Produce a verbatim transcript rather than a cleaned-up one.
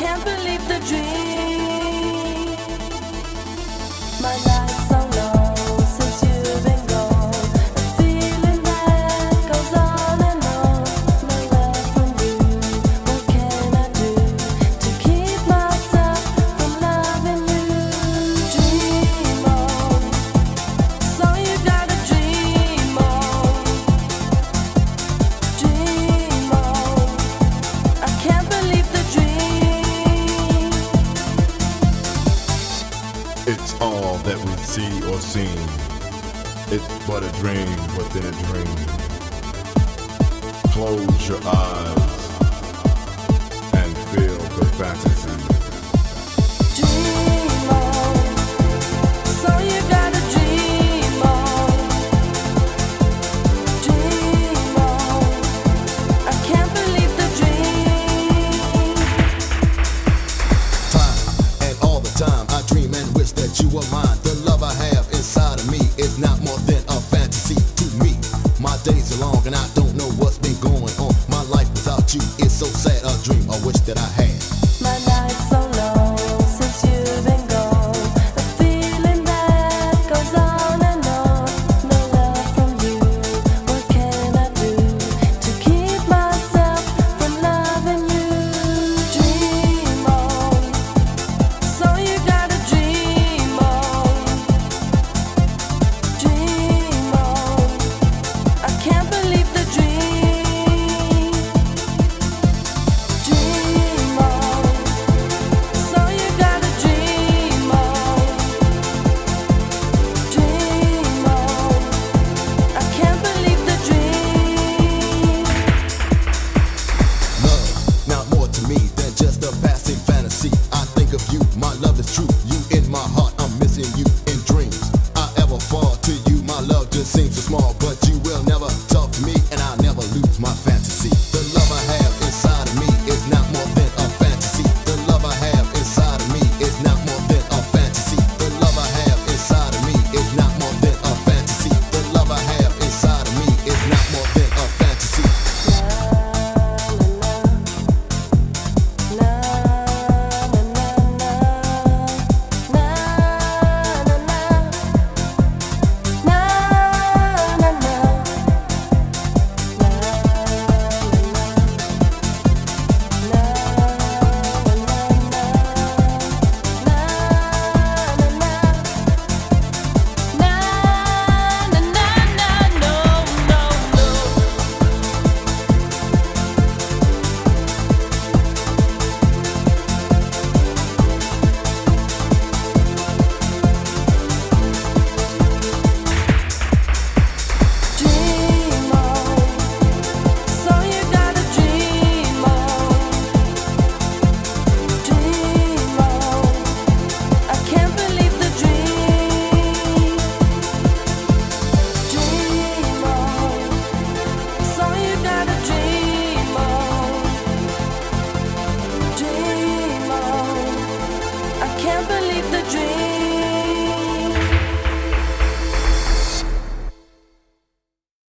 can't believe the dream. My life's so long since you've been gone. A feeling that goes on and on. No love from you. What can I do to keep myself from loving you? Dream on. So you gotta dream on. Dream on. I can't believe the dream. It's all that we see or seen. It's but a dream within a dream. Close your eyes and feel the fantasy. Dream on. So you gotta dream on. Dream on. I can't believe the dream. Time and all the time I dream and wish that you were mine. The love I have inside of me is not more than a fantasy to me. My days are long and I don't know what's been going on. My life without you is so sad, a dream I wish that I had. My life's so long since you've been gone. A feeling that goes on and on. No love from you. What can I do to keep myself from loving you? Dream on. So you gotta dream on. Dream on. I can't believe the dream. Dream on. So you gotta dream on. Dream on. I can't believe the dream. Love, not more to me than just a passing fantasy. I think of you, my love.